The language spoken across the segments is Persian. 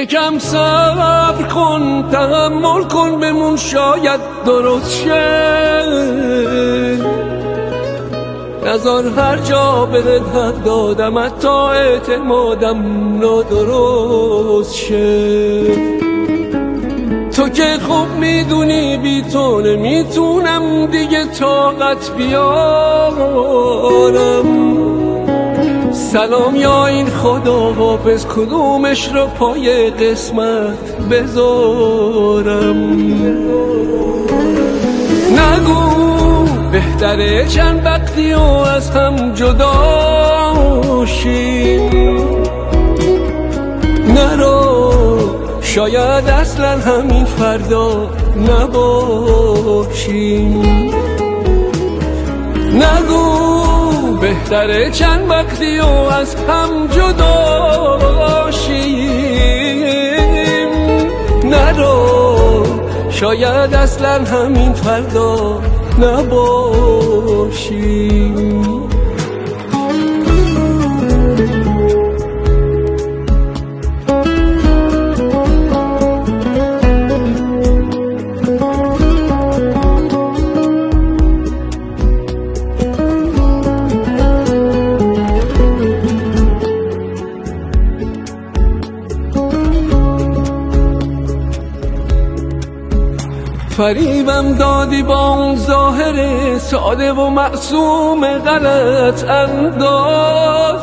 یکم صبر کن، تحمل کن، بمون شاید درست شه. نذار هر جا بهت حق دادم حتی اعتمادم نادرست شه. تو که خوب میدونی بی تو نمیتونم دیگه طاقت بیارم. سلام یا این خدا حافظ، کدومش رو پای قسمت بذارم. نگو بهتره چند وقتی و از هم جدا شیم. نرو شاید اصلا همین فردا نباشیم. نگو بهتره چند وقتی و از هم جدا شیم. نرو شاید اصلا همین فردا نباشیم. فریبم دادی با اون ظاهر ساده و معصوم غلط انداز.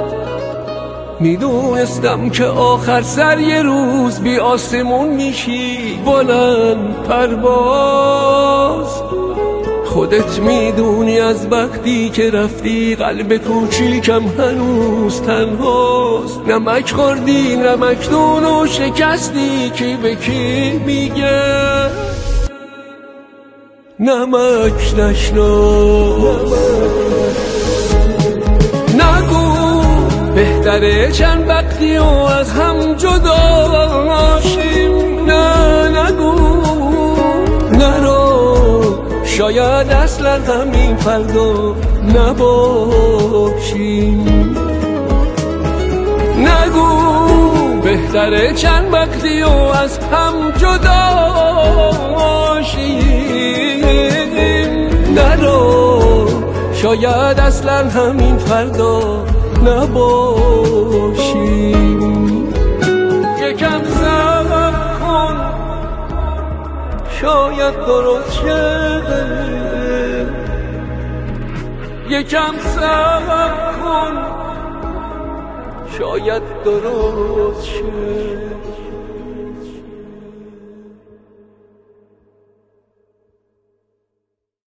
میدونستم که آخر سر یه روز بی آسمون میشی بلند پرواز. خودت میدونی از وقتی که رفتی قلب کوچیکم هنوز تنهاست. نمک خوردی نمکدون و شکستی، کی به کی میگه نمک نشناس. نگو بهتره چند وقتی و از هم جدا شیم. نه نگو نرو شاید اصلا همین فردا نباشیم. نگو بهتره چند وقتی و از هم جدا شیم. نرو شاید اصلا همین فردا نباشیم. یکم صبر کن شاید درست شه. یکم صبر کن شاید درست شه.